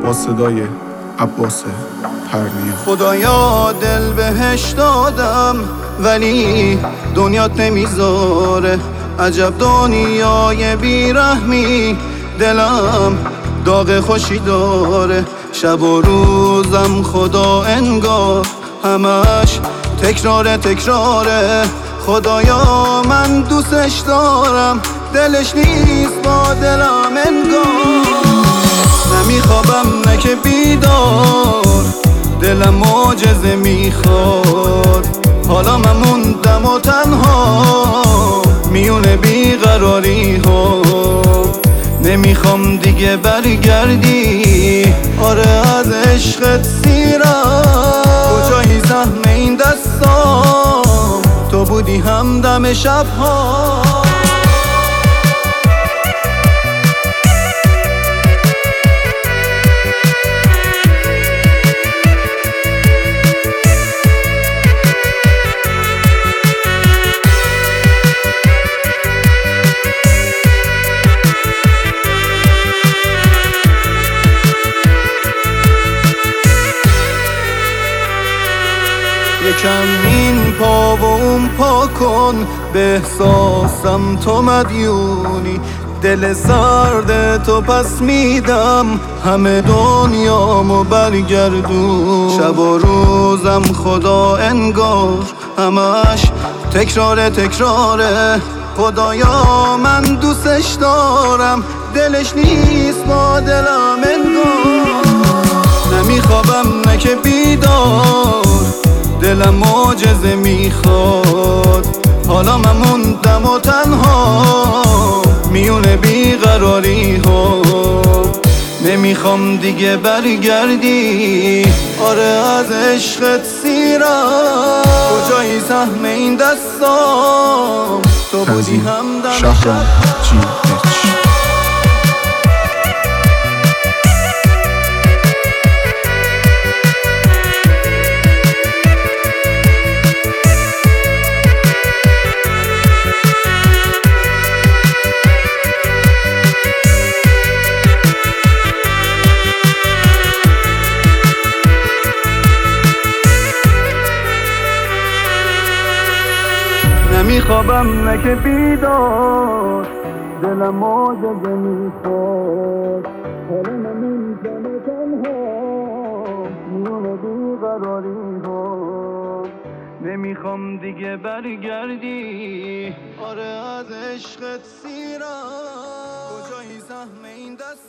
با صدای عباس پرنیا. خدایا دل بهش دادم ولی دنیات نمیذاره، عجب دنیای بیرحمی، دلم داغ خوشی داره. شب و روزم خدا انگار همش تکراره. خدایا من دوستش دارم، دلش نیست با دلم انگار. نمیخوابم نه که بیدار، دلم معجزه میخواد. حالا من موندم و تنها میون بیقراری ها. نمیخوام دیگه برگردی، آره از عشقت سیرم. کجایی سهم این دستام، تو بودی همدم شبها. یکم این پا و اون پا کن، به احساسم تو مدیونی. دل سرد تو پس میدم، همه دنیامو برگردون. شب و روزم خدا انگار همش تکراره. خدایا من دوستش دارم، دلش نیست با دلم انگار. نمیخوابم نه که بیدار، دلم معجزه میخواد. حالا من موندم و تنها میون بیقراری ها. نمیخوام دیگه برگردی، آره از عشقت سیرم. کجایی سهم این دستام، تو بودی همدم شهرام GH. نمیخوابم نه که بیدار، دلم معجزه میخواد. حالا من موندم و تنها میون بیقراری ها. نمیخوام دیگه برگردی، آره از عشقت سیرم. کجایی سهم این دست